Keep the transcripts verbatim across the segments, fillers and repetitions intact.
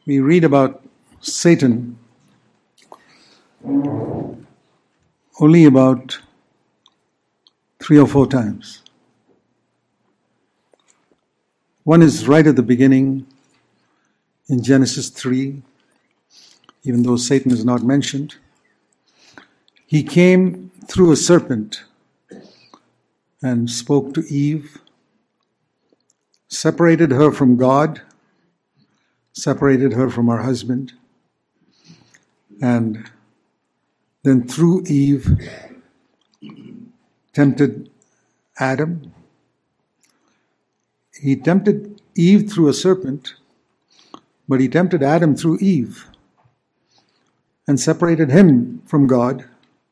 we read about Satan only about three or four times. One is right at the beginning in Genesis three, even though Satan is not mentioned. He came through a serpent and spoke to Eve, separated her from God, separated her from her husband, and then through Eve tempted Adam. He tempted Eve through a serpent, but he tempted Adam through Eve and separated him from God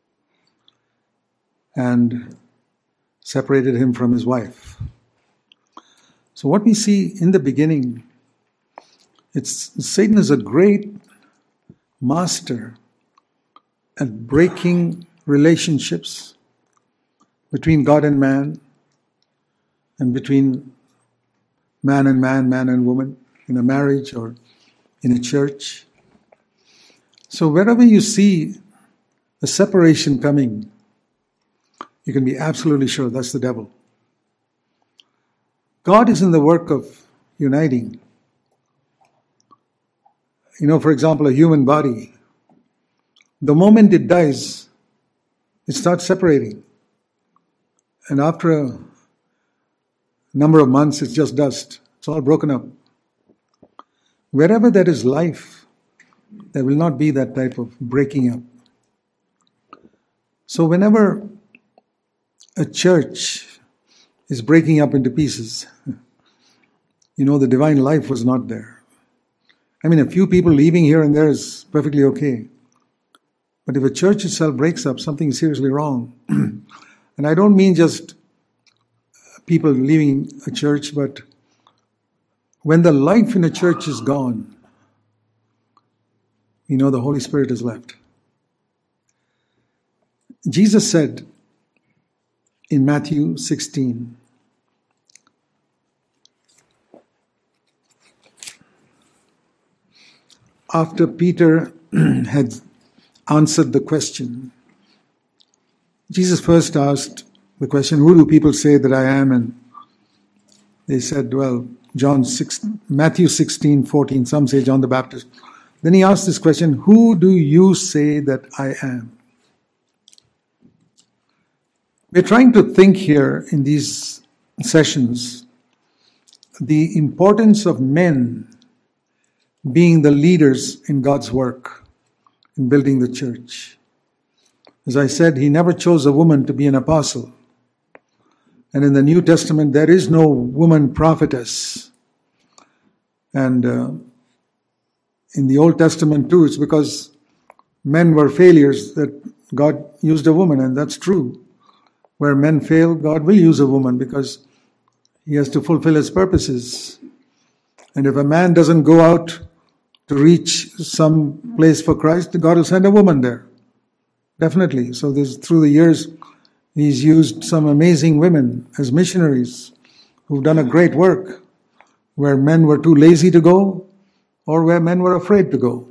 and separated him from his wife. So what we see in the beginning, it's Satan is a great master at breaking relationships between God and man, and between man and man, man and woman, in a marriage or in a church. So wherever you see a separation coming, you can be absolutely sure that's the devil. God is in the work of uniting. You know, for example, a human body, the moment it dies, it starts separating. And after a number of months, it's just dust. It's all broken up. Wherever there is life, there will not be that type of breaking up. So whenever a church is breaking up into pieces, you know, the divine life was not there. I mean, a few people leaving here and there is perfectly okay. But if a church itself breaks up, something is seriously wrong. And I don't mean just people leaving a church, but when the life in a church is gone, you know the Holy Spirit is left. Jesus said in Matthew sixteen, after Peter had answered the question, Jesus first asked the question, who do people say that I am? And they said, well, John six, Matthew sixteen, fourteen, some say John the Baptist. Then he asked this question, who do you say that I am? We're trying to think here in these sessions the importance of men being the leaders in God's work in building the church. As I said, he never chose a woman to be an apostle. And in the New Testament, there is no woman prophetess. And uh, in the Old Testament too, it's because men were failures that God used a woman, and that's true. Where men fail, God will use a woman because he has to fulfill his purposes. And if a man doesn't go out to reach some place for Christ, God will send a woman there. Definitely. So this, through the years, he's used some amazing women as missionaries who've done a great work where men were too lazy to go or where men were afraid to go.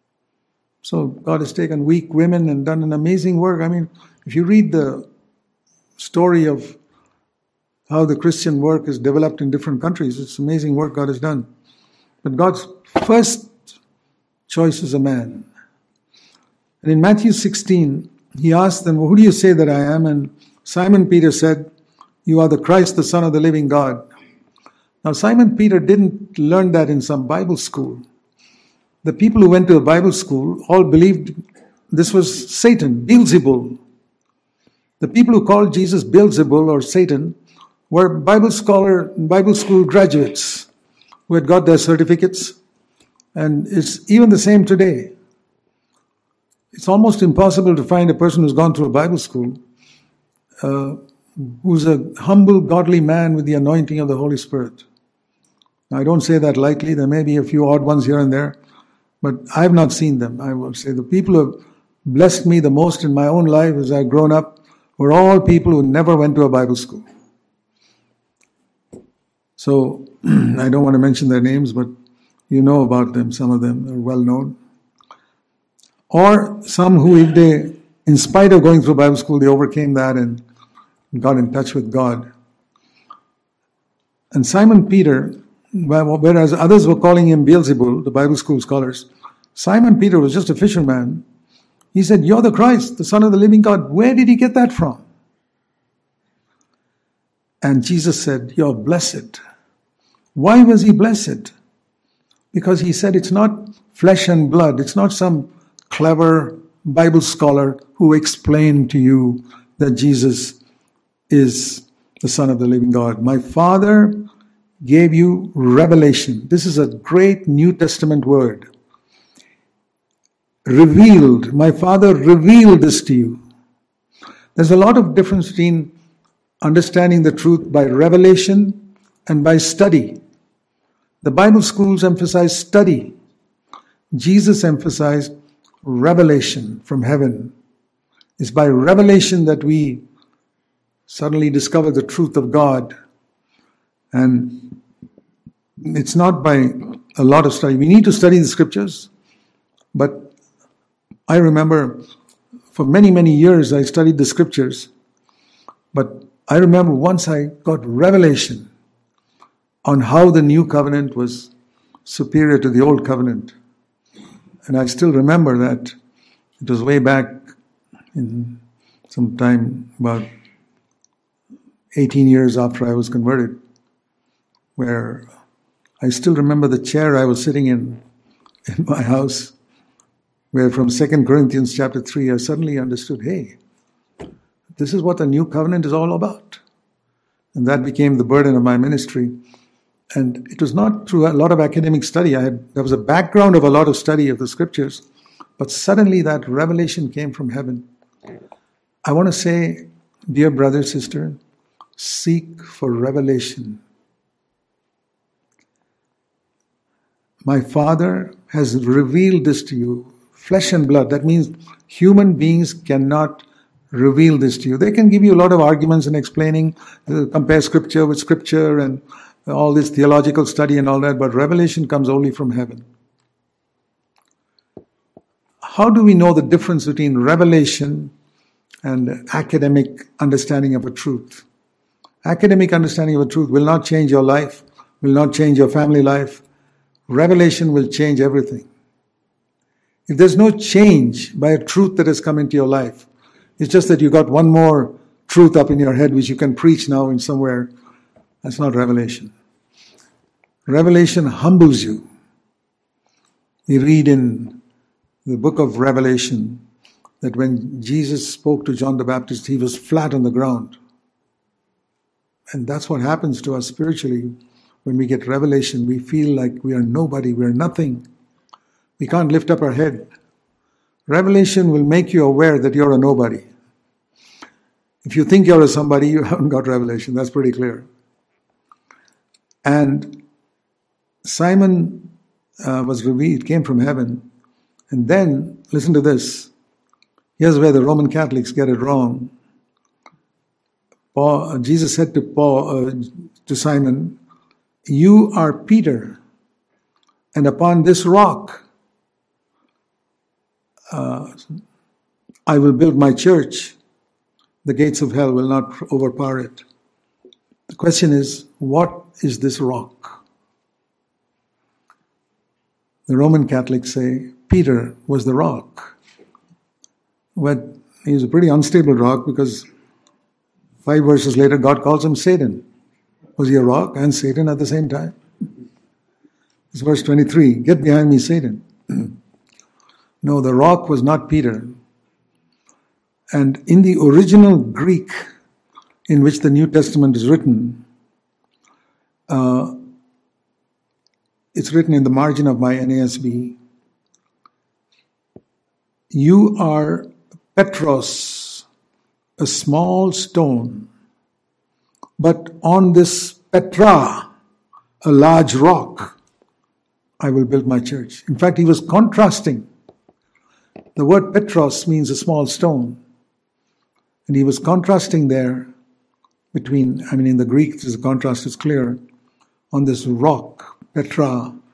So God has taken weak women and done an amazing work. I mean, if you read the story of how the Christian work is developed in different countries, it's amazing work God has done. But God's first choice is a man. And in Matthew sixteen, he asked them, who do you say that I am? And Simon Peter said, you are the Christ, the Son of the living God. Now, Simon Peter didn't learn that in some Bible school. The people who went to a Bible school all believed this was Satan, Beelzebul. The people who called Jesus Beelzebul or Satan were Bible scholar, Bible school graduates who had got their certificates. And it's even the same today. It's almost impossible to find a person who's gone through a Bible school uh, who's a humble, godly man with the anointing of the Holy Spirit. Now, I don't say that lightly. There may be a few odd ones here and there, but I've not seen them. I will say the people who have blessed me the most in my own life as I've grown up were all people who never went to a Bible school. So I don't want to mention their names, but You know about them, some of them are well known. Or some who, if they, in spite of going through Bible school, they overcame that and got in touch with God. And Simon Peter, whereas others were calling him Beelzebul, the Bible school scholars, Simon Peter was just a fisherman. He said, "You're the Christ, the Son of the living God." Where did he get that from? And Jesus said, "You're blessed." Why was he blessed? Because he said it's not flesh and blood. It's not some clever Bible scholar who explained to you that Jesus is the Son of the living God. My Father gave you revelation. This is a great New Testament word. Revealed. My Father revealed this to you. There's a lot of difference between understanding the truth by revelation and by study. The Bible schools emphasize study. Jesus emphasized revelation from heaven. It's by revelation that we suddenly discover the truth of God. And it's not by a lot of study. We need to study the scriptures. But I remember for many, many years I studied the scriptures. But I remember once I got revelation on how the new covenant was superior to the old covenant. And I still remember that it was way back in some time, about eighteen years after I was converted, where I still remember the chair I was sitting in, in my house, where from Second Corinthians chapter three, I suddenly understood, hey, this is what the new covenant is all about. And that became the burden of my ministry. And it was not through a lot of academic study. I had, there was a background of a lot of study of the scriptures, but suddenly that revelation came from heaven. I want to say, dear brother, sister, seek for revelation. My Father has revealed this to you, flesh and blood. That means human beings cannot reveal this to you. They can give you a lot of arguments and explaining, uh, compare scripture with scripture and all this theological study and all that, but revelation comes only from heaven. How do we know the difference between revelation and academic understanding of a truth? Academic understanding of a truth will not change your life, will not change your family life. Revelation will change everything. If there's no change by a truth that has come into your life, it's just that you got one more truth up in your head which you can preach now in somewhere. That's not revelation. Revelation humbles you. We read in the book of Revelation that when Jesus spoke to John the Baptist, he was flat on the ground. And that's what happens to us spiritually. When we get revelation, we feel like we are nobody, we are nothing. We can't lift up our head. Revelation will make you aware that you're a nobody. If you think you're a somebody, you haven't got revelation. That's pretty clear. And Simon uh, was revealed, came from heaven. And then, listen to this. Here's where the Roman Catholics get it wrong. Paul, uh, Jesus said to Paul, uh, to Simon, "You are Peter, and upon this rock uh, I will build my church. The gates of hell will not overpower it." The question is, what is this rock? The Roman Catholics say Peter was the rock. But he was a pretty unstable rock because five verses later God calls him Satan. Was he a rock and Satan at the same time? It's verse twenty-three. "Get behind me, Satan." No, the rock was not Peter. And in the original Greek in which the New Testament is written, uh, it's written in the margin of my N A S B, "You are Petros, a small stone, but on this Petra, a large rock, I will build my church." In fact, he was contrasting. The word Petros means a small stone. And he was contrasting there between, I mean, in the Greek, the contrast is clear. On this rock, Petra,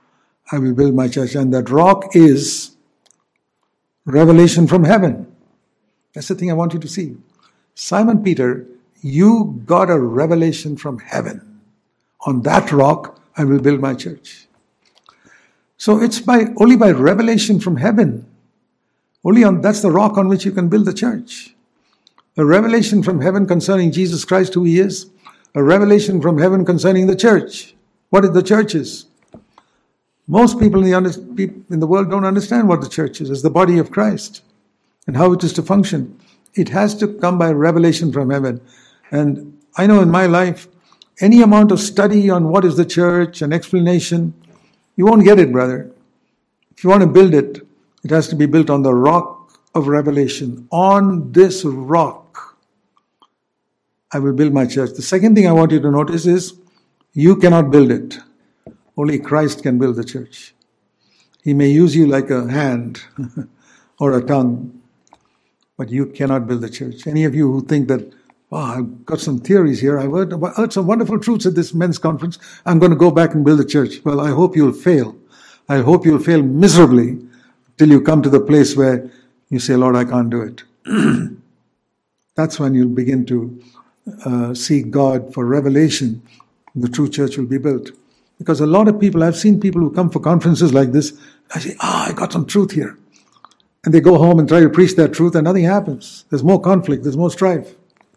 I will build my church. And that rock is revelation from heaven. That's the thing I want you to see. Simon Peter, you got a revelation from heaven. On that rock, I will build my church. So it's by only by revelation from heaven. Only on that's the rock on which you can build the church. A revelation from heaven concerning Jesus Christ, who he is. A revelation from heaven concerning the church. What is the church is? Most people in the, in the world don't understand what the church is. It's the body of Christ and how it is to function. It has to come by revelation from heaven. And I know in my life, any amount of study on what is the church and explanation, you won't get it, brother. If you want to build it, it has to be built on the rock of revelation. On this rock, I will build my church. The second thing I want you to notice is, you cannot build it. Only Christ can build the church. He may use you like a hand or a tongue, but you cannot build the church. Any of you who think that, oh, I've got some theories here, I've heard, heard some wonderful truths at this men's conference, I'm going to go back and build a church. Well, I hope you'll fail. I hope you'll fail miserably till you come to the place where you say, Lord, I can't do it. That's when you'll begin to uh, seek God for revelation. The true church will be built. Because a lot of people, I've seen people who come for conferences like this, I say, ah, oh, I got some truth here. And they go home and try to preach that truth and nothing happens. There's more conflict, there's more strife.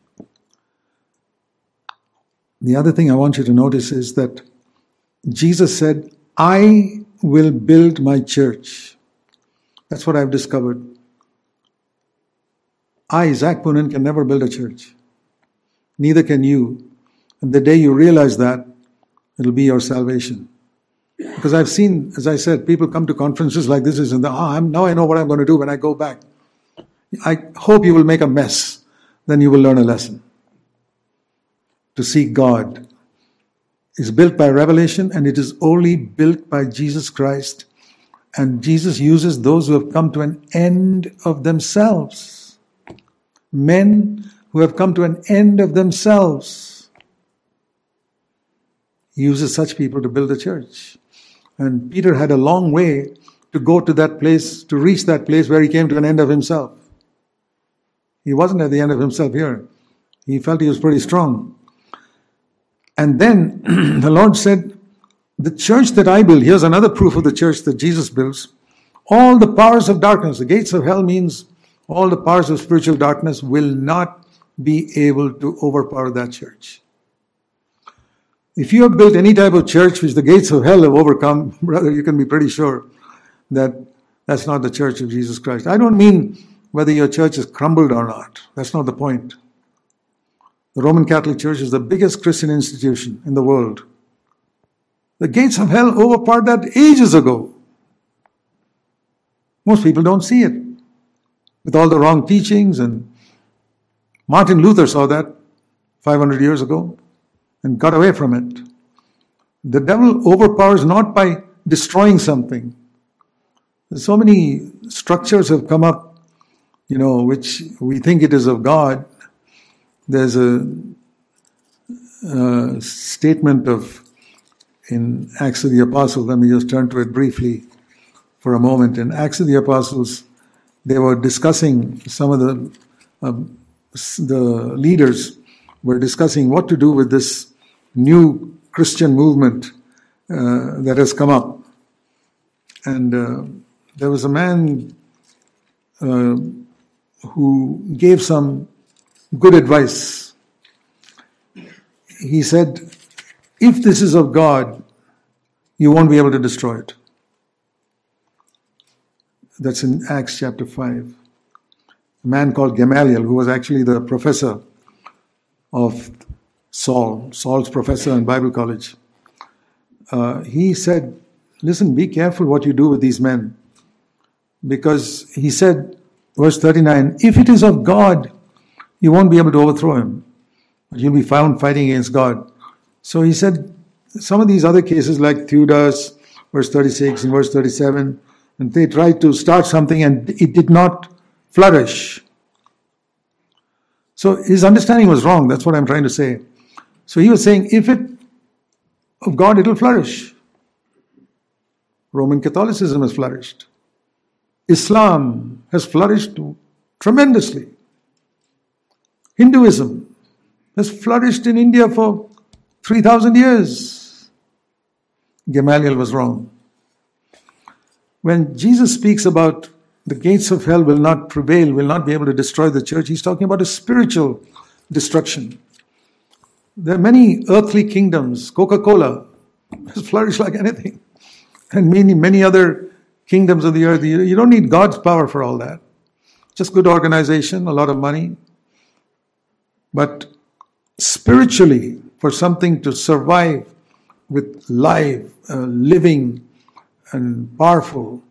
The other thing I want you to notice is that Jesus said, I will build my church. That's what I've discovered. I, Zach Poonen, can never build a church. Neither can you. And the day you realize that, it'll be your salvation. Because I've seen, as I said, people come to conferences like this and ah, oh, I'm, now I know what I'm going to do when I go back. I hope you will make a mess. Then you will learn a lesson. To seek God is built by revelation, and it is only built by Jesus Christ. And Jesus uses those who have come to an end of themselves. Men who have come to an end of themselves. He uses such people to build the church. And Peter had a long way to go to that place, to reach that place where he came to an end of himself. He wasn't at the end of himself here. He felt he was pretty strong. And then the Lord said, the church that I build, here's another proof of the church that Jesus builds. All the powers of darkness, the gates of hell means all the powers of spiritual darkness will not be able to overpower that church. If you have built any type of church which the gates of hell have overcome, brother, you can be pretty sure that that's not the church of Jesus Christ. I don't mean whether your church is crumbled or not. That's not the point. The Roman Catholic Church is the biggest Christian institution in the world. The gates of hell overpowered that ages ago. Most people don't see it. With all the wrong teachings, and Martin Luther saw that five hundred years ago and got away from it. The devil overpowers not by destroying something. So many structures have come up, you know, which we think it is of God. There's a, a statement of, in Acts of the Apostles, let me just turn to it briefly for a moment. In Acts of the Apostles, they were discussing, some of the, uh, the leaders were discussing what to do with this new Christian movement uh, that has come up. And uh, there was a man uh, who gave some good advice. He said, if this is of God, you won't be able to destroy it. That's in Acts chapter five. A man called Gamaliel, who was actually the professor of Saul, Saul's professor in Bible college. Uh, he said, listen, be careful what you do with these men. Because he said, verse thirty-nine, if it is of God, you won't be able to overthrow him. But you'll be found fighting against God. So he said, some of these other cases like Theudas, verse thirty-six and verse thirty-seven, and they tried to start something and it did not flourish. So his understanding was wrong. That's what I'm trying to say. So he was saying, if it of God, it will flourish. Roman Catholicism has flourished. Islam has flourished tremendously. Hinduism has flourished in India for three thousand years. Gamaliel was wrong. When Jesus speaks about the gates of hell will not prevail, will not be able to destroy the church, he's talking about a spiritual destruction. There are many earthly kingdoms. Coca-Cola has flourished like anything. And many, many other kingdoms of the earth. You don't need God's power for all that. Just good organization, a lot of money. But spiritually, for something to survive with life, uh, living and powerful,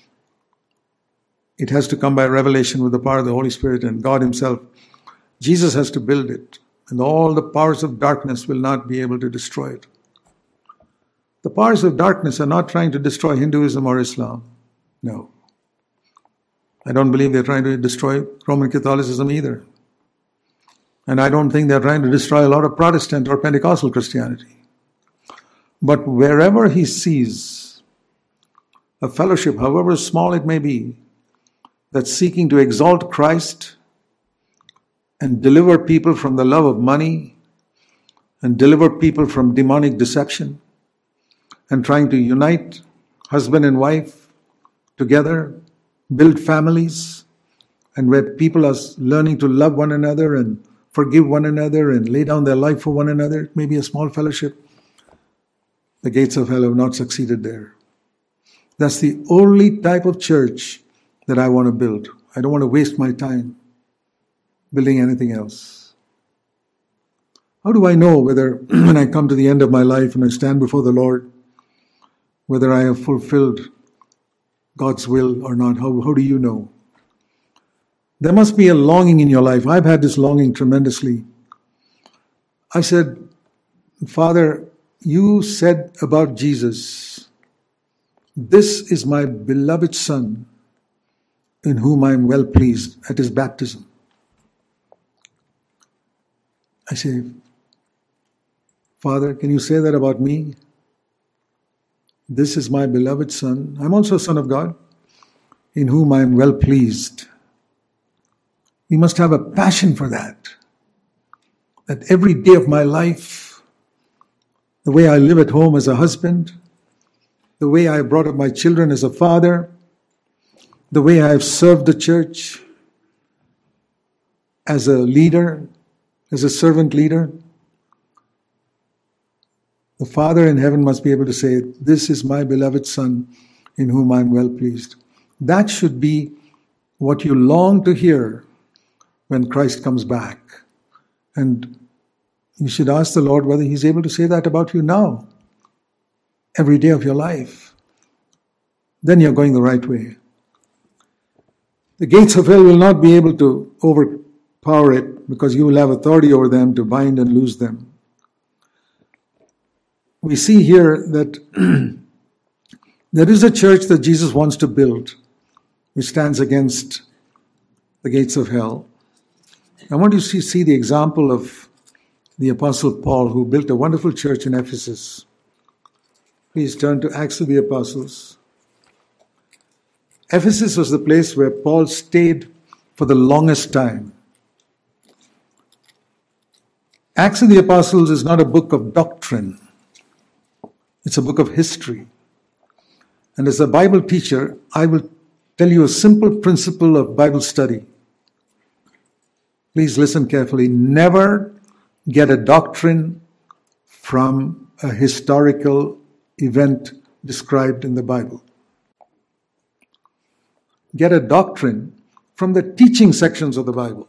it has to come by revelation with the power of the Holy Spirit and God Himself. Jesus has to build it, and all the powers of darkness will not be able to destroy it. The powers of darkness are not trying to destroy Hinduism or Islam. No. I don't believe they're trying to destroy Roman Catholicism either. And I don't think they're trying to destroy a lot of Protestant or Pentecostal Christianity. But wherever he sees a fellowship, however small it may be, that's seeking to exalt Christ and deliver people from the love of money and deliver people from demonic deception and trying to unite husband and wife together, build families, and where people are learning to love one another and forgive one another and lay down their life for one another. It may be a small fellowship. The gates of hell have not succeeded there. That's the only type of church that I want to build. I don't want to waste my time building anything else. How do I know whether when I come to the end of my life and I stand before the Lord, whether I have fulfilled God's will or not? How, how do you know? There must be a longing in your life. I've had this longing tremendously. I said, Father, you said about Jesus, this is my beloved Son, in whom I am well pleased, at his baptism. I say, Father, can you say that about me? This is my beloved Son. I'm also a son of God, in whom I am well pleased. We must have a passion for that. That every day of my life, the way I live at home as a husband, the way I brought up my children as a father, the way I have served the church as a leader, as a servant leader, the Father in heaven must be able to say, this is my beloved Son in whom I am well pleased. That should be what you long to hear when Christ comes back. And you should ask the Lord whether He's able to say that about you now, every day of your life. Then you're going the right way. The gates of hell will not be able to overpower it because you will have authority over them to bind and loose them. We see here that there is a church that Jesus wants to build, which stands against the gates of hell. I want you to see the example of the Apostle Paul, who built a wonderful church in Ephesus. Please turn to Acts of the Apostles. Ephesus was the place where Paul stayed for the longest time. Acts of the Apostles is not a book of doctrine. It's a book of history. And as a Bible teacher, I will tell you a simple principle of Bible study. Please listen carefully. Never get a doctrine from a historical event described in the Bible. Get a doctrine from the teaching sections of the Bible.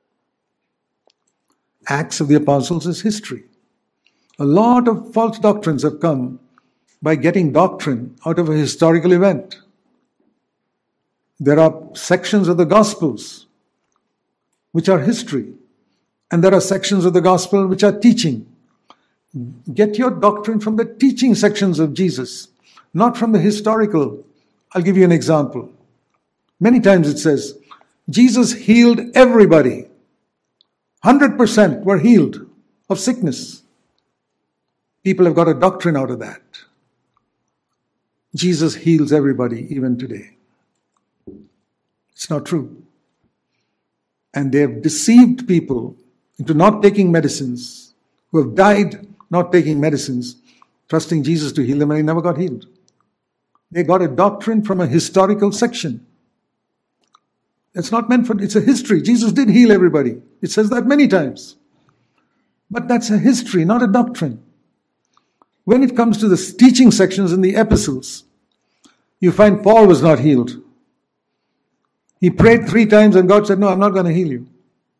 Acts of the Apostles is history. A lot of false doctrines have come by getting doctrine out of a historical event. There are sections of the Gospels which are history, and there are sections of the Gospel which are teaching. Get your doctrine from the teaching sections of Jesus, not from the historical. I'll give you an example. Many times it says, Jesus healed everybody. one hundred percent were healed of sickness. People have got a doctrine out of that. Jesus heals everybody, even today. It's not true. And they have deceived people into not taking medicines, who have died not taking medicines, trusting Jesus to heal them, and he never got healed. They got a doctrine from a historical section. It's not meant for, it's a history. Jesus did heal everybody. It says that many times. But that's a history, not a doctrine. When it comes to the teaching sections in the epistles, you find Paul was not healed. He prayed three times and God said, no, I'm not going to heal you.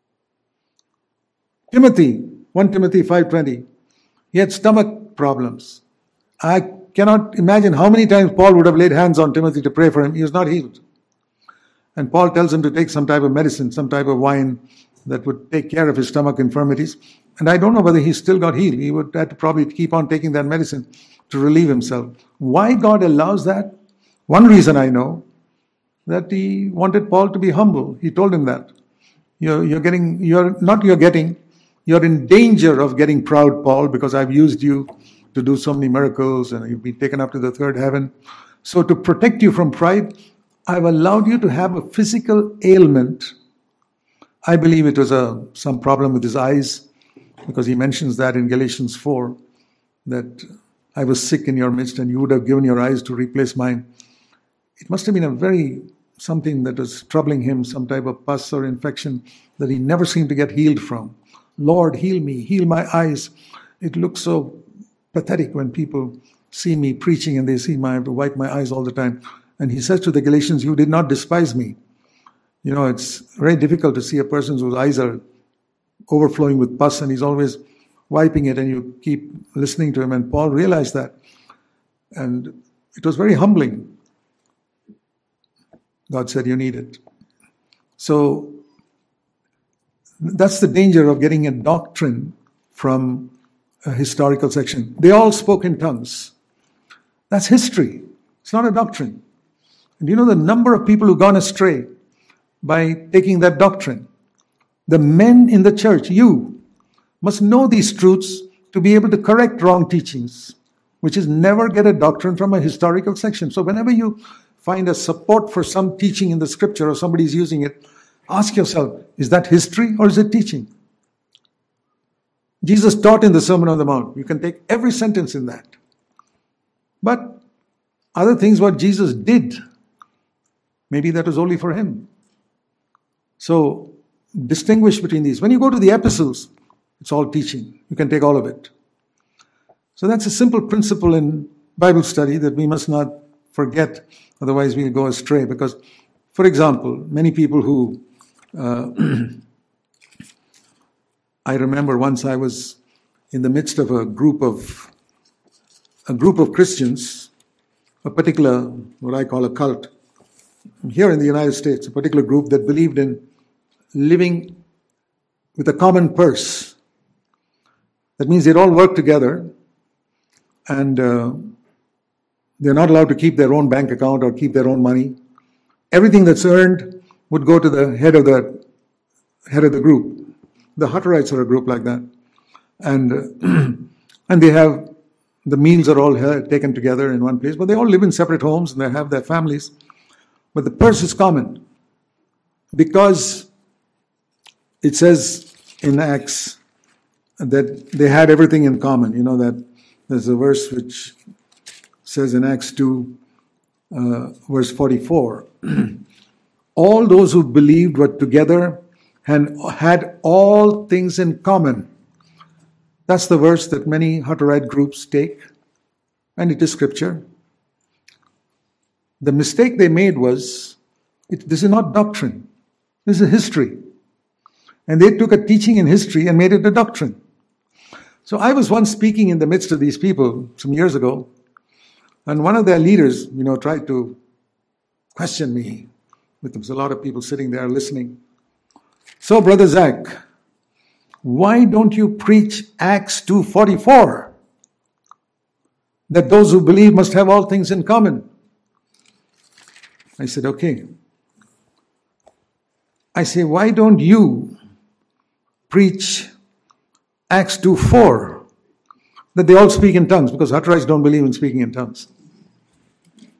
Timothy, First Timothy five twenty, he had stomach problems. I cannot imagine how many times Paul would have laid hands on Timothy to pray for him. He was not healed. And Paul tells him to take some type of medicine, some type of wine that would take care of his stomach infirmities. And I don't know whether he still got healed. He would have to probably keep on taking that medicine to relieve himself. Why God allows that? One reason I know, that he wanted Paul to be humble. He told him that. You're, you're getting, you're not you're getting, you're in danger of getting proud, Paul, because I've used you to do so many miracles and you've been taken up to the third heaven. So to protect you from pride, I've allowed you to have a physical ailment. I believe it was a some problem with his eyes, because he mentions that in Galatians four, that I was sick in your midst and you would have given your eyes to replace mine. It must have been a very, something that was troubling him, some type of pus or infection that he never seemed to get healed from. Lord, heal me, heal my eyes. It looks so pathetic when people see me preaching and they see my, I have to wipe my eyes all the time. And he says to the Galatians, you did not despise me. You know, it's very difficult to see a person whose eyes are overflowing with pus and he's always wiping it and you keep listening to him. And Paul realized that. And it was very humbling. God said, you need it. So that's the danger of getting a doctrine from a historical section. They all spoke in tongues. That's history. It's not a doctrine. And you know the number of people who've gone astray by taking that doctrine. The men in the church, you, must know these truths to be able to correct wrong teachings, which is never get a doctrine from a historical section. So whenever you find a support for some teaching in the scripture or somebody's using it, ask yourself, is that history or is it teaching? Jesus taught in the Sermon on the Mount. You can take every sentence in that. But other things what Jesus did, maybe that was only for him. So distinguish between these. When you go to the epistles, it's all teaching. You can take all of it. So that's a simple principle in Bible study that we must not forget, otherwise we'll go astray. Because, for example, many people who, uh, I remember once I was in the midst of a group of, a group of Christians, a particular, what I call a cult, here in the United States, a particular group that believed in living with a common purse. That means they'd all work together and uh, they're not allowed to keep their own bank account or keep their own money. Everything that's earned would go to the head of the head of the group. The Hutterites are a group like that. And uh, and they have, the meals are all taken together in one place, but they all live in separate homes and they have their families. But the purse is common because it says in Acts that they had everything in common. You know that there's a verse which says in Acts two, uh, verse forty-four, all those who believed were together and had all things in common. That's the verse that many Hutterite groups take, and it is scripture. The mistake they made was, it, this is not doctrine, this is history. And they took a teaching in history and made it a doctrine. So I was once speaking in the midst of these people some years ago, and one of their leaders, you know, tried to question me. With There's a lot of people sitting there listening. So, Brother Zach, why don't you preach Acts two forty-four? That those who believe must have all things in common. I said, okay. I say, why don't you preach Acts two four? That they all speak in tongues, because Hutterites don't believe in speaking in tongues.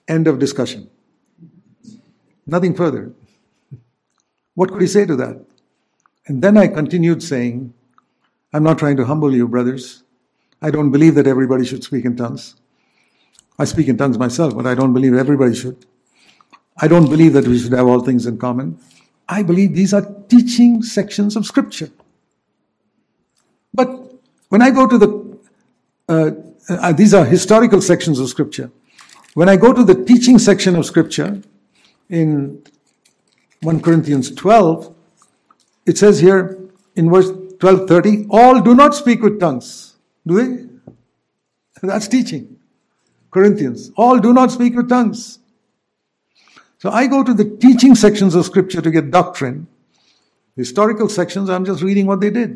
End of discussion. Nothing further. What could he say to that? And then I continued saying, I'm not trying to humble you, brothers. I don't believe that everybody should speak in tongues. I speak in tongues myself, but I don't believe everybody should. I don't believe that we should have all things in common. I believe these are teaching sections of Scripture. But when I go to the, uh, uh, these are historical sections of Scripture. When I go to the teaching section of Scripture, in First Corinthians twelve, it says here in verse twelve thirty, all do not speak with tongues. Do they? That's teaching. Corinthians, all do not speak with tongues. So I go to the teaching sections of Scripture to get doctrine. Historical sections, I'm just reading what they did.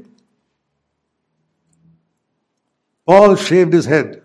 Paul shaved his head.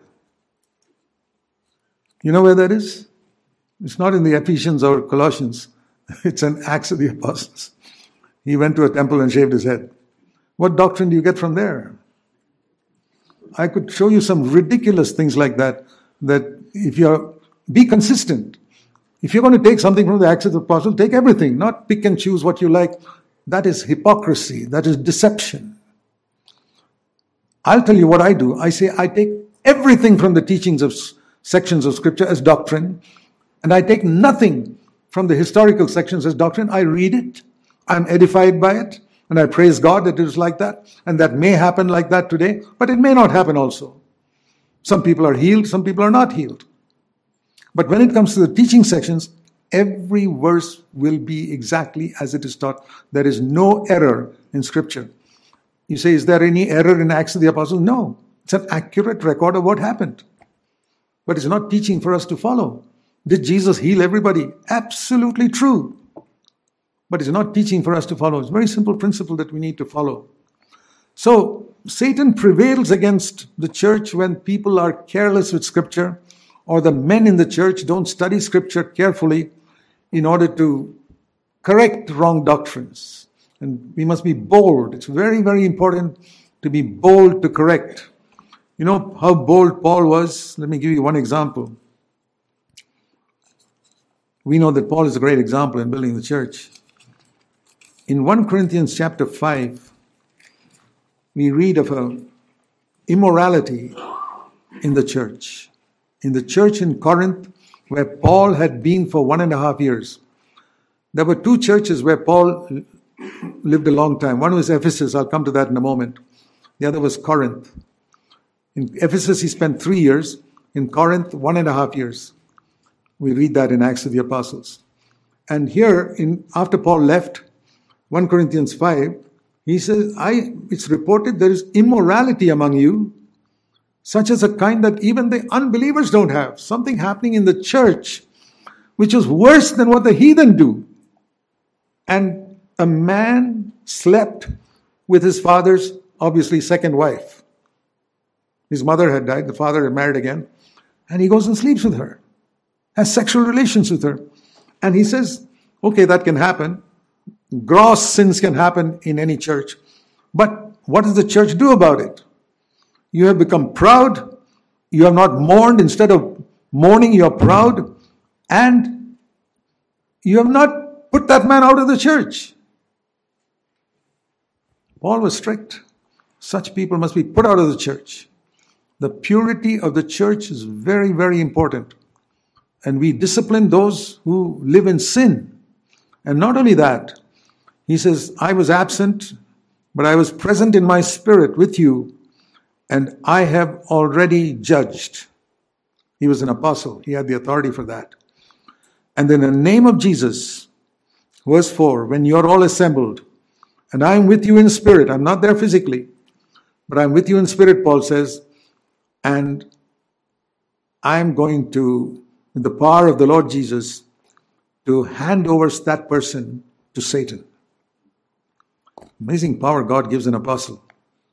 You know where that is? It's not in the Ephesians or Colossians. It's in Acts of the Apostles. He went to a temple and shaved his head. What doctrine do you get from there? I could show you some ridiculous things like that, that if you're, be consistent. If you're going to take something from the Acts of the Apostles, take everything, not pick and choose what you like. That is hypocrisy. That is deception. I'll tell you what I do. I say I take everything from the teachings of sections of Scripture as doctrine, and I take nothing from the historical sections as doctrine. I read it, I'm edified by it, and I praise God that it is like that, and that may happen like that today, but it may not happen also. Some people are healed, some people are not healed. But when it comes to the teaching sections, every verse will be exactly as it is taught. There is no error in Scripture. You say, is there any error in Acts of the Apostles? No. It's an accurate record of what happened. But it's not teaching for us to follow. Did Jesus heal everybody? Absolutely true. But it's not teaching for us to follow. It's a very simple principle that we need to follow. So, Satan prevails against the church when people are careless with Scripture, or the men in the church don't study Scripture carefully in order to correct wrong doctrines. And we must be bold. It's very, very important to be bold to correct. You know how bold Paul was? Let me give you one example. We know that Paul is a great example in building the church. In First Corinthians chapter five, we read of a immorality in the church. In the church in Corinth, where Paul had been for one and a half years. There were two churches where Paul lived a long time. One was Ephesus, I'll come to that in a moment. The other was Corinth. In Ephesus, he spent three years. In Corinth, one and a half years. We read that in Acts of the Apostles. And here, in after Paul left, First Corinthians five, he says, I, it's reported there is immorality among you, such as a kind that even the unbelievers don't have. Something happening in the church, which is worse than what the heathen do. And a man slept with his father's, obviously, second wife. His mother had died, the father had married again, and he goes and sleeps with her, has sexual relations with her. And he says, okay, that can happen. Gross sins can happen in any church. But what does the church do about it? You have become proud. You have not mourned. Instead of mourning, you are proud. And you have not put that man out of the church. Paul was strict. Such people must be put out of the church. The purity of the church is very, very important. And we discipline those who live in sin. And not only that, he says, I was absent, but I was present in my spirit with you, and I have already judged. He was an apostle. He had the authority for that. And then in the name of Jesus, verse four, when you're all assembled, and I'm with you in spirit, I'm not there physically, but I'm with you in spirit, Paul says, and I'm going to, with the power of the Lord Jesus, to hand over that person to Satan. Amazing power God gives an apostle.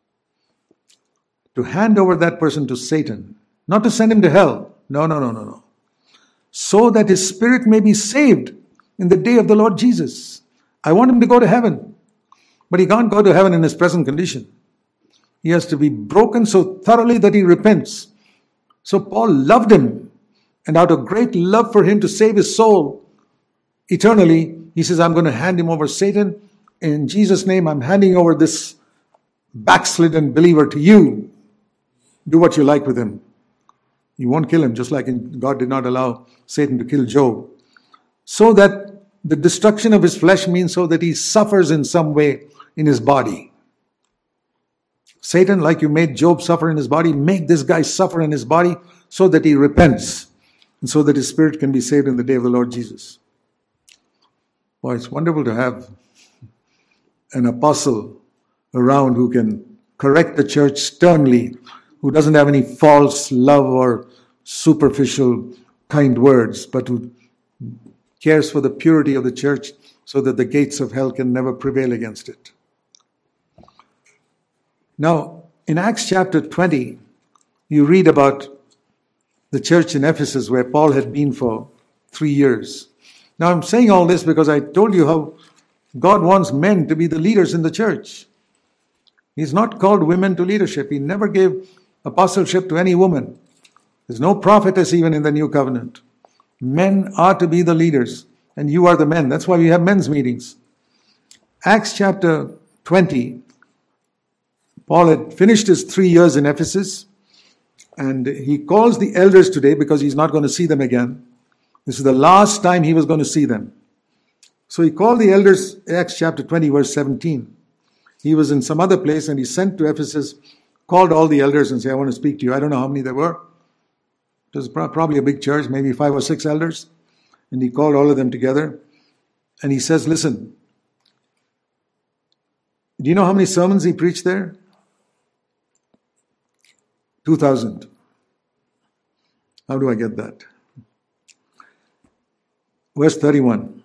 To hand over that person to Satan, not to send him to hell. No, no, no, no, no. So that his spirit may be saved in the day of the Lord Jesus. I want him to go to heaven. But he can't go to heaven in his present condition. He has to be broken so thoroughly that he repents. So Paul loved him And out of great love for him to save his soul eternally, he says, I'm going to hand him over Satan. In Jesus' name, I'm handing over this backslidden believer to you. Do what you like with him. You won't kill him, just like God did not allow Satan to kill Job. So that the destruction of his flesh means so that he suffers in some way in his body. Satan, like you made Job suffer in his body, make this guy suffer in his body so that he repents and so that his spirit can be saved in the day of the Lord Jesus. Boy, it's wonderful to have an apostle around who can correct the church sternly, who doesn't have any false love or superficial kind words, but who cares for the purity of the church so that the gates of hell can never prevail against it. Now, in Acts chapter twenty, you read about the church in Ephesus where Paul had been for three years. Now, I'm saying all this because I told you how God wants men to be the leaders in the church. He's not called women to leadership. He never gave apostleship to any woman. There's no prophetess even in the new covenant. Men are to be the leaders, and you are the men. That's why we have men's meetings. Acts chapter twenty, Paul had finished his three years in Ephesus, and he calls the elders today because he's not going to see them again. This is the last time he was going to see them. So he called the elders, Acts chapter twenty, verse seventeen. He was in some other place and he sent to Ephesus, called all the elders and said, I want to speak to you. I don't know how many there were. It was probably a big church, maybe five or six elders. And he called all of them together. And he says, listen, do you know how many sermons he preached there? two thousand. How do I get that? Verse thirty-one.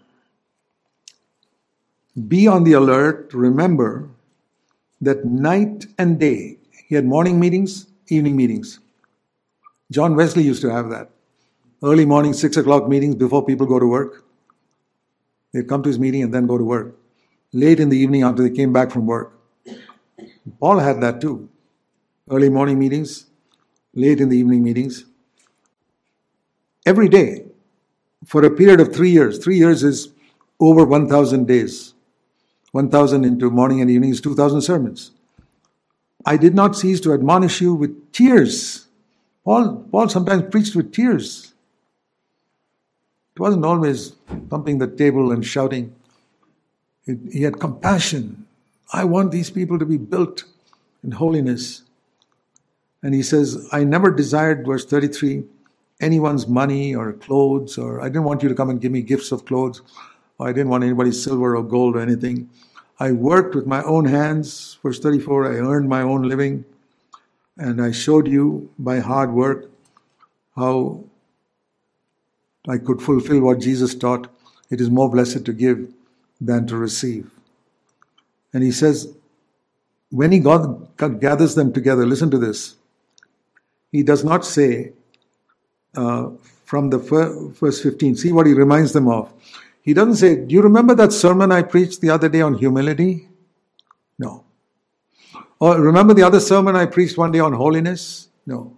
Be on the alert, remember that night and day, he had morning meetings, evening meetings. John Wesley used to have that. Early morning, six o'clock meetings before people go to work. They'd come to his meeting and then go to work. Late in the evening after they came back from work. Paul had that too. Early morning meetings, late in the evening meetings. Every day for a period of three years. Three years is over one thousand days. one thousand into morning and evening is two thousand sermons. I did not cease to admonish you with tears. Paul, Paul sometimes preached with tears. It wasn't always thumping the table and shouting. It, he had compassion. I want these people to be built in holiness. And he says, I never desired, verse thirty-three, anyone's money or clothes, or I didn't want you to come and give me gifts of clothes, or I didn't want anybody's silver or gold or anything. I worked with my own hands. Verse thirty-four, I earned my own living. And I showed you by hard work how I could fulfill what Jesus taught. It is more blessed to give than to receive. And he says, when he God, God gathers them together, listen to this. He does not say, uh, from the verse fifteen, see what he reminds them of. He doesn't say, do you remember that sermon I preached the other day on humility? No. Or remember the other sermon I preached one day on holiness? No.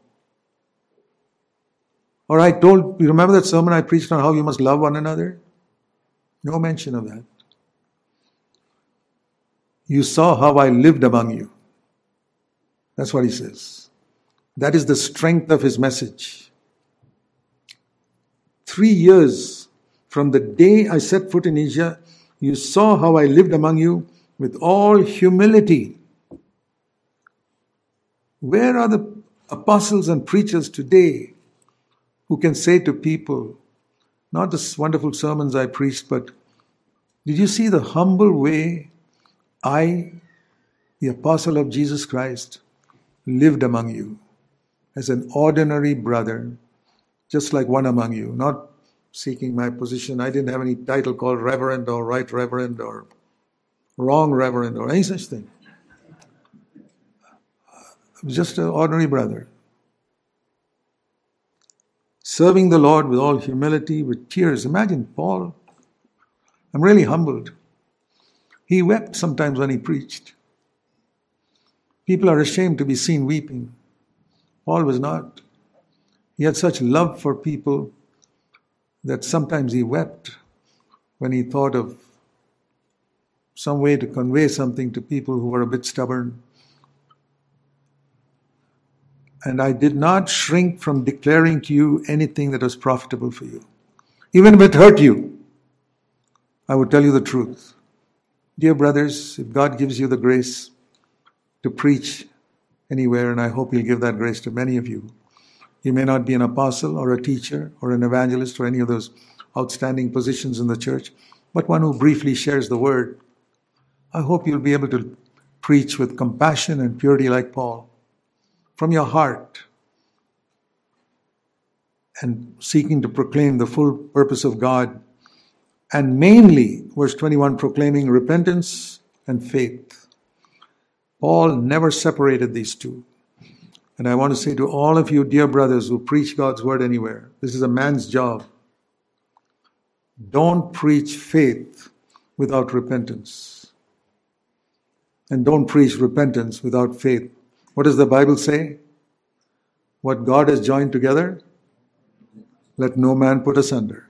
Or I told, you remember that sermon I preached on how you must love one another? No mention of that. You saw how I lived among you. That's what he says. That is the strength of his message. Three years from the day I set foot in Asia, you saw how I lived among you with all humility. Where are the apostles and preachers today who can say to people, not the wonderful sermons I preached, but did you see the humble way I, the apostle of Jesus Christ, lived among you as an ordinary brother, just like one among you, not seeking my position. I didn't have any title called reverend or right reverend or wrong reverend or any such thing. I was just an ordinary brother, serving the Lord with all humility, with tears. Imagine Paul. I'm really humbled. He wept sometimes when he preached. People are ashamed to be seen weeping. Paul was not. He had such love for people that sometimes he wept when he thought of some way to convey something to people who were a bit stubborn. And I did not shrink from declaring to you anything that was profitable for you. Even if it hurt you, I would tell you the truth. Dear brothers, if God gives you the grace to preach anywhere, and I hope He'll give that grace to many of you, you may not be an apostle or a teacher or an evangelist or any of those outstanding positions in the church, but one who briefly shares the word. I hope you'll be able to preach with compassion and purity like Paul, from your heart, and seeking to proclaim the full purpose of God, and mainly, verse twenty-one, proclaiming repentance and faith. Paul never separated these two. And I want to say to all of you, dear brothers who preach God's word anywhere, this is a man's job. Don't preach faith without repentance. And don't preach repentance without faith. What does the Bible say? What God has joined together, let no man put asunder.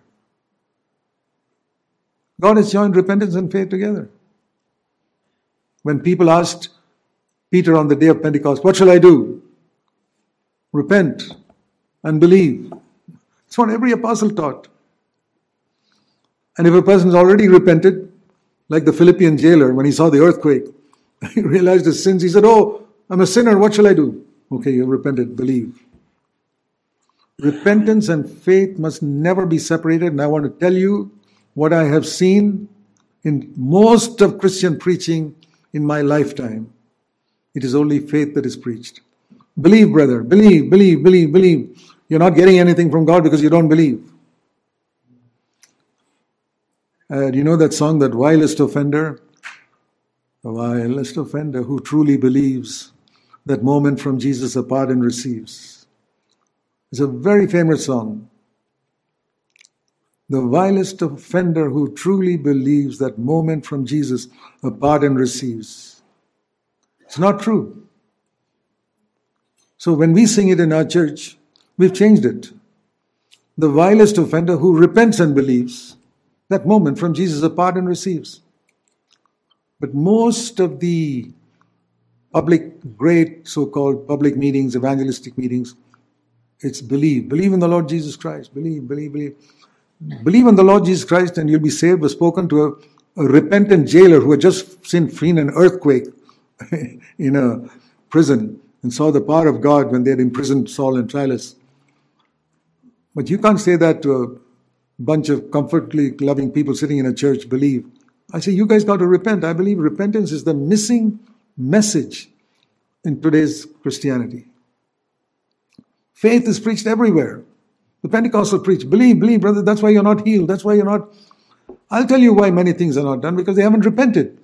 God has joined repentance and faith together. When people asked Peter on the day of Pentecost, what shall I do? Repent and believe. It's what every apostle taught. And if a person has already repented, like the Philippian jailer, when he saw the earthquake, he realized his sins. He said, oh, I'm a sinner. What shall I do? Okay, you have repented. Believe. Repentance and faith must never be separated. And I want to tell you what I have seen in most of Christian preaching in my lifetime. It is only faith that is preached. Believe, brother. Believe, believe, believe, believe. You're not getting anything from God because you don't believe. Uh, do you know that song, that vilest offender? The vilest offender who truly believes, that moment from Jesus a pardon receives. It's a very famous song. The vilest offender who truly believes, that moment from Jesus a pardon receives. It's not true. So when we sing it in our church, we've changed it. The vilest offender who repents and believes, that moment from Jesus a pardon receives. But most of the public, great so-called public meetings, evangelistic meetings, it's believe. Believe in the Lord Jesus Christ. Believe, believe, believe. Believe in the Lord Jesus Christ and you'll be saved was spoken to a, a repentant jailer who had just seen an earthquake in a prison and saw the power of God when they had imprisoned Saul and Silas. But you can't say that to a bunch of comfortably loving people sitting in a church, believe. I say, you guys got to repent. I believe repentance is the missing message in today's Christianity. Faith is preached everywhere. The Pentecostal preach, believe, believe, brother, that's why you're not healed. That's why you're not... I'll tell you why many things are not done, because they haven't repented.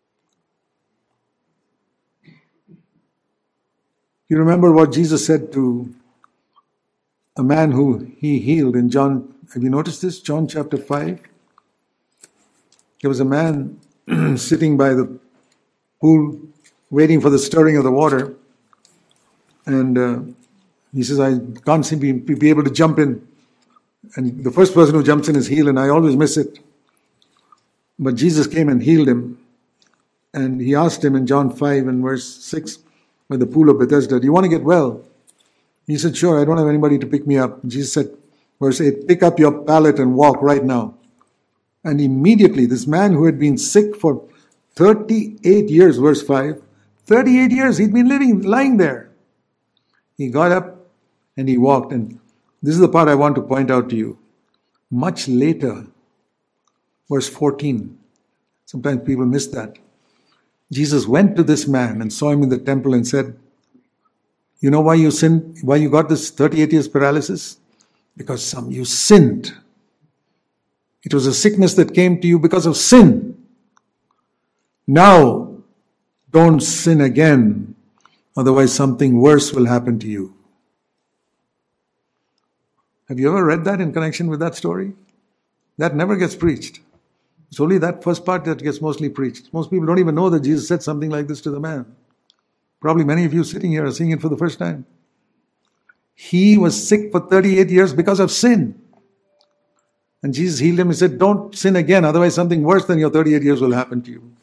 You remember what Jesus said to a man who he healed in John, have you noticed this? John chapter five. There was a man sitting by the pool waiting for the stirring of the water. And uh, he says, I can't seem to be, be able to jump in. And the first person who jumps in is healed, and I always miss it. But Jesus came and healed him. And he asked him in John five and verse six, by the pool of Bethesda, do you want to get well? He said, sure, I don't have anybody to pick me up. Jesus said, verse eight, pick up your pallet and walk right now. And immediately, this man who had been sick for thirty-eight years, verse five, thirty-eight years, he'd been living, lying there. He got up and he walked. And this is the part I want to point out to you. Much later, verse fourteen, sometimes people miss that. Jesus went to this man and saw him in the temple and said, you know why you sinned, why you got this thirty-eight years paralysis? Because some you sinned. It was a sickness that came to you because of sin. Now, don't sin again, otherwise something worse will happen to you. Have you ever read that in connection with that story? That never gets preached. It's only that first part that gets mostly preached. Most people don't even know that Jesus said something like this to the man. Probably many of you sitting here are seeing it for the first time. He was sick for thirty-eight years because of sin. And Jesus healed him. He said, don't sin again, otherwise something worse than your thirty-eight years will happen to you.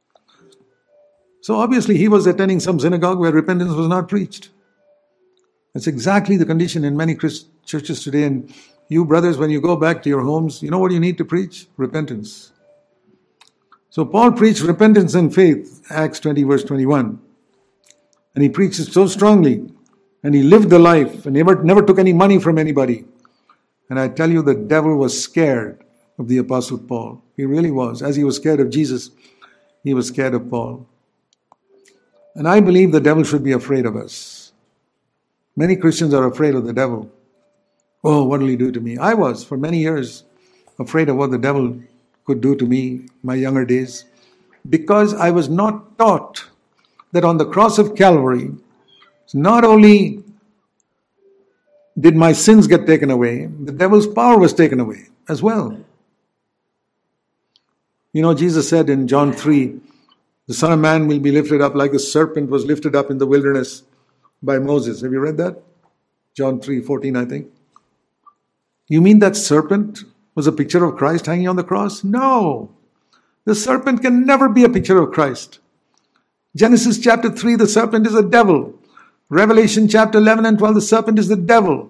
So obviously he was attending some synagogue where repentance was not preached. That's exactly the condition in many Christ churches today. And you brothers, when you go back to your homes, you know what you need to preach? Repentance. So Paul preached repentance and faith, Acts twenty verse twenty-one. And he preached it so strongly. And he lived the life and never, never took any money from anybody. And I tell you, the devil was scared of the Apostle Paul. He really was. As he was scared of Jesus, he was scared of Paul. And I believe the devil should be afraid of us. Many Christians are afraid of the devil. Oh, what will he do to me? I was, for many years, afraid of what the devil could do to me, my younger days, because I was not taught that on the cross of Calvary, not only did my sins get taken away, the devil's power was taken away as well. You know, Jesus said in John three, the Son of Man will be lifted up like a serpent was lifted up in the wilderness by Moses. Have you read that? John three fourteen, I think. You mean that serpent was a picture of Christ hanging on the cross? No. The serpent can never be a picture of Christ. Genesis chapter three, the serpent is a devil. Revelation chapter eleven and twelve, the serpent is the devil.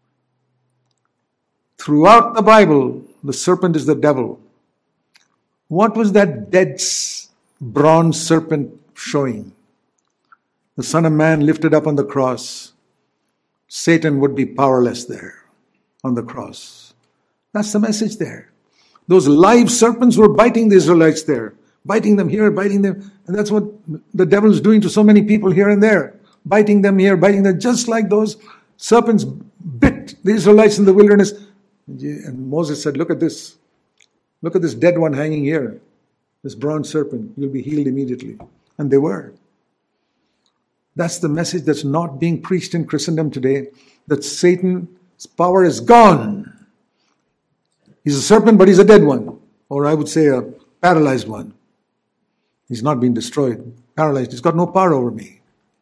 Throughout the Bible, the serpent is the devil. What was that dead bronze serpent showing? The Son of Man lifted up on the cross. Satan would be powerless there on the cross. That's the message there. Those live serpents were biting the Israelites there. Biting them here, biting them. And that's what the devil is doing to so many people here and there. Biting them here, biting them, just like those serpents bit the Israelites in the wilderness. And Moses said, look at this. Look at this dead one hanging here. This bronze serpent. You'll be healed immediately. And they were. That's the message that's not being preached in Christendom today. That Satan's power is gone. He's a serpent, but he's a dead one. Or I would say a paralyzed one. He's not been destroyed. Paralyzed. He's got no power over me.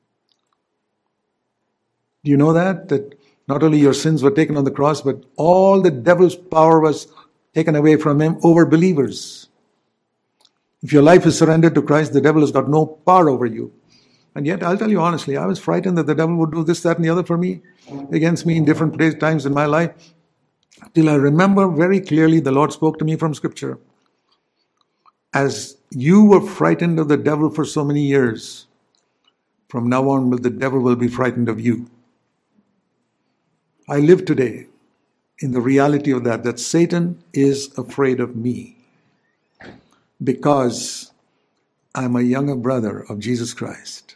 Do you know that? That not only your sins were taken on the cross, but all the devil's power was taken away from him over believers. If your life is surrendered to Christ, the devil has got no power over you. And yet, I'll tell you honestly, I was frightened that the devil would do this, that, and the other for me, against me in different place, times in my life. Till I remember very clearly the Lord spoke to me from Scripture. As you were frightened of the devil for so many years, from now on the devil will be frightened of you. I live today in the reality of that, that Satan is afraid of me because I'm a younger brother of Jesus Christ,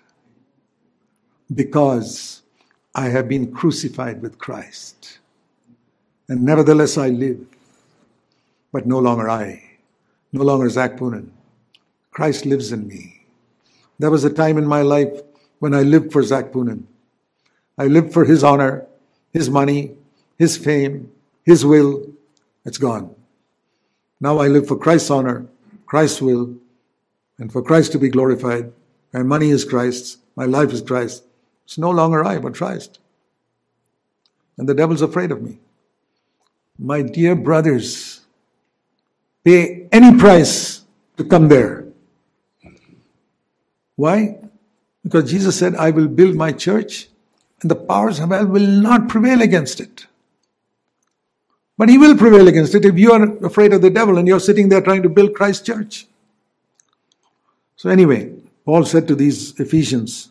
because I have been crucified with Christ, and nevertheless I live, but no longer I, no longer Zach Poonen. Christ lives in me. There was a time in my life when I lived for Zach Poonen. I lived for his honor, his money, his fame, his will. It's gone. Now I live for Christ's honor, Christ's will, and for Christ to be glorified. My money is Christ's. My life is Christ. It's no longer I, but Christ. And the devil's afraid of me. My dear brothers, pay any price to come there. Why? Because Jesus said, I will build my church, and the powers of hell will not prevail against it. But he will prevail against it if you are afraid of the devil and you're sitting there trying to build Christ's church. So anyway, Paul said to these Ephesians,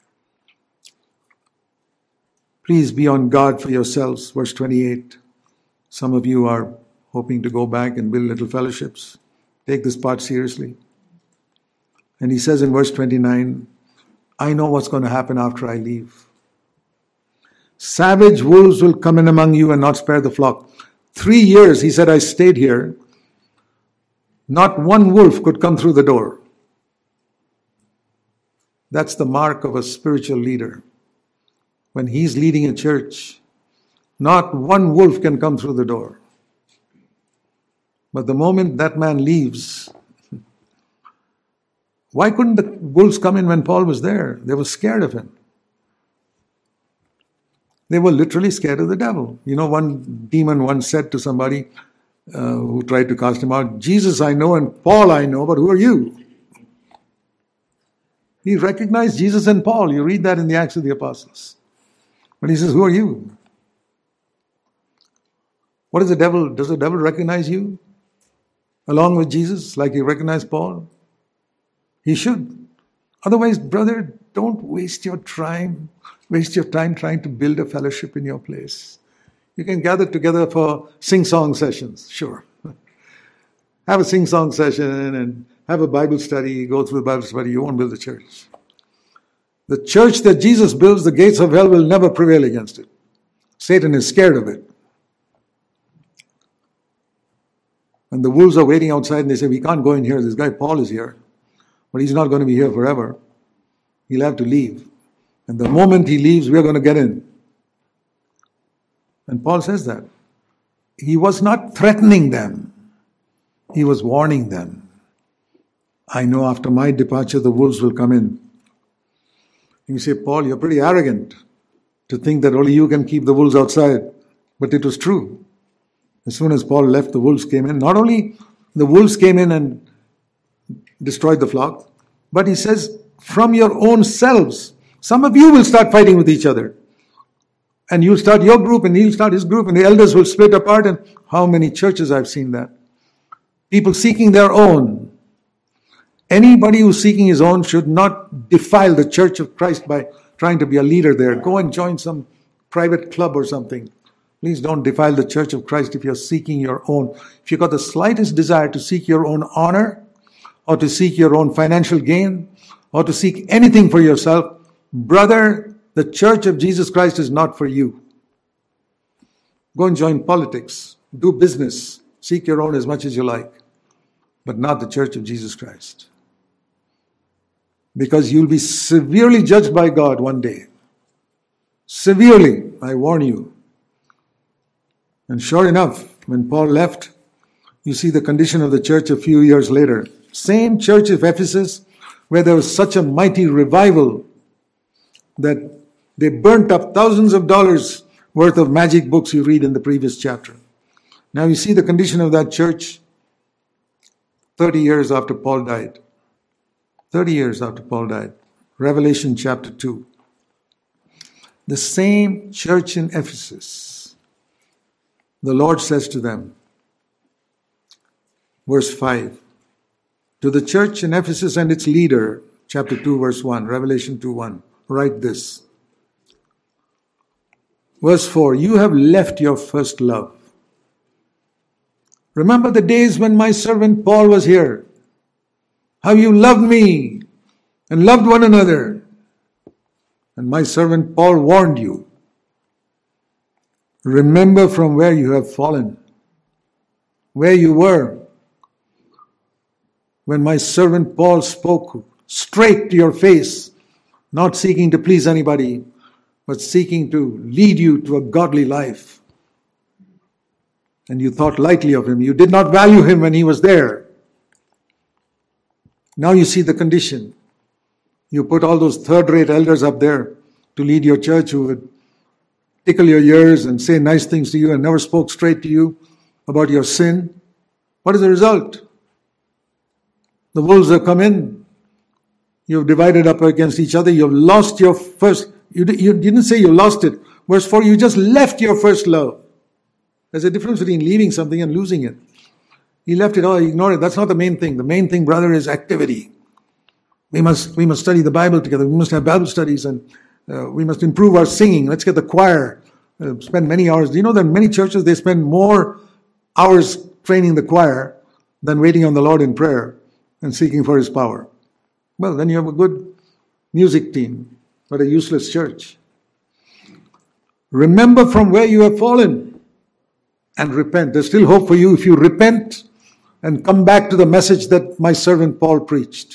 please be on guard for yourselves. Verse twenty-eight. Some of you are hoping to go back and build little fellowships. Take this part seriously. And he says in verse twenty-nine, I know what's going to happen after I leave. Savage wolves will come in among you and not spare the flock. Three years, he said, I stayed here. Not one wolf could come through the door. That's the mark of a spiritual leader. When he's leading a church, not one wolf can come through the door. But the moment that man leaves, why couldn't the wolves come in when Paul was there? They were scared of him. They were literally scared of the devil. You know, one demon once said to somebody uh, who tried to cast him out, Jesus I know and Paul I know, but who are you? He recognized Jesus and Paul. You read that in the Acts of the Apostles. But he says, who are you? What is the devil? Does the devil recognize you along with Jesus like he recognized Paul? He should. Otherwise, brother, don't waste your time, waste your time trying to build a fellowship in your place. You can gather together for sing-song sessions, sure. Have a sing-song session and have a Bible study, go through the Bible study. You won't build a church. The church that Jesus builds, the gates of hell will never prevail against it. Satan is scared of it. And the wolves are waiting outside and they say, we can't go in here. This guy Paul is here. But he's not going to be here forever. He'll have to leave. And the moment he leaves, we're going to get in. And Paul says that. He was not threatening them. He was warning them. I know after my departure, the wolves will come in. You say, Paul, you're pretty arrogant to think that only you can keep the wolves outside. But it was true. As soon as Paul left, the wolves came in. Not only the wolves came in and destroyed the flock, but he says, from your own selves, some of you will start fighting with each other. And you'll start your group and he'll start his group and the elders will split apart. And how many churches I've seen that? People seeking their own. Anybody who's seeking his own should not defile the church of Christ by trying to be a leader there. Go and join some private club or something. Please don't defile the church of Christ if you're seeking your own. If you've got the slightest desire to seek your own honor, or to seek your own financial gain, or to seek anything for yourself, brother, the church of Jesus Christ is not for you. Go and join politics. Do business. Seek your own as much as you like. But not the church of Jesus Christ. Because you'll be severely judged by God one day. Severely, I warn you. And sure enough, when Paul left, you see the condition of the church a few years later. Same church of Ephesus, where there was such a mighty revival that they burnt up thousands of dollars worth of magic books you read in the previous chapter. Now you see the condition of that church thirty years after Paul died. thirty years after Paul died. Revelation chapter two. The same church in Ephesus. The Lord says to them, verse five, to the church in Ephesus and its leader, chapter two, verse one, Revelation two, one, write this. Verse four, you have left your first love. Remember the days when my servant Paul was here. How you loved me and loved one another. And my servant Paul warned you. Remember from where you have fallen, where you were, when my servant Paul spoke straight to your face, not seeking to please anybody, but seeking to lead you to a godly life. And you thought lightly of him. You did not value him when he was there. Now you see the condition. You put all those third-rate elders up there to lead your church who would tickle your ears and say nice things to you and never spoke straight to you about your sin. What is the result? The wolves have come in. You've divided up against each other. You've lost your first, you, you didn't say you lost it. Verse four, you just left your first love. There's a difference between leaving something and losing it. He left it all, he ignored it. That's not the main thing. The main thing, brother, is activity. We must, we must study the Bible together. We must have Bible studies and uh, we must improve our singing. Let's get the choir. Uh, spend many hours. Do you know that many churches, they spend more hours training the choir than waiting on the Lord in prayer and seeking for his power? Well, then you have a good music team, but a useless church. Remember from where you have fallen and repent. There's still hope for you if you repent and come back to the message that my servant Paul preached.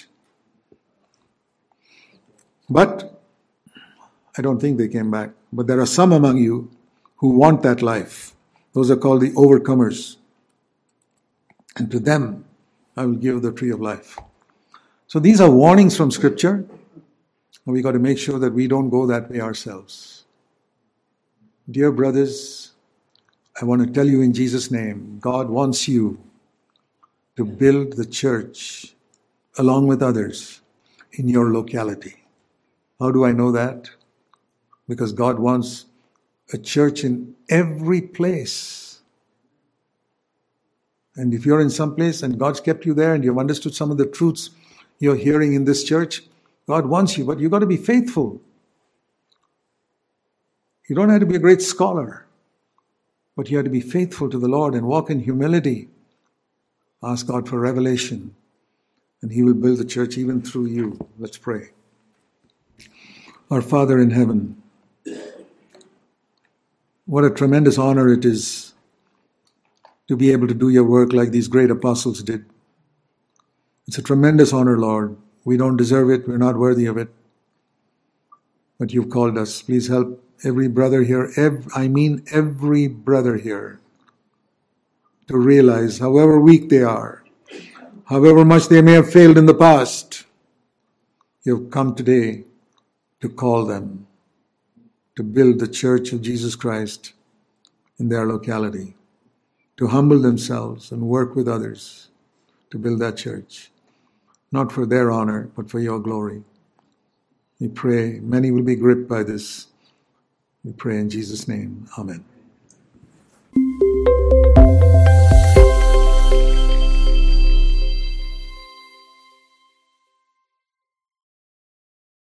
But I don't think they came back. But there are some among you who want that life. Those are called the overcomers. And to them, I will give the tree of life. So these are warnings from Scripture. And we got to make sure that we don't go that way ourselves. Dear brothers, I want to tell you in Jesus' name, God wants you to build the church along with others in your locality. How do I know that? Because God wants a church in every place. And if you're in some place and God's kept you there and you've understood some of the truths you're hearing in this church, God wants you, but you've got to be faithful. You don't have to be a great scholar, but you have to be faithful to the Lord and walk in humility. Ask God for revelation, and He will build the church even through you. Let's pray. Our Father in heaven, what a tremendous honor it is to be able to do your work like these great apostles did. It's a tremendous honor, Lord. We don't deserve it. We're not worthy of it. But you've called us. Please help every brother here, ev- I mean every brother here, to realize, however weak they are, however much they may have failed in the past, you've come today to call them to build the church of Jesus Christ in their locality, to humble themselves and work with others to build that church, not for their honor, but for your glory. We pray many will be gripped by this. We pray in Jesus' name. Amen.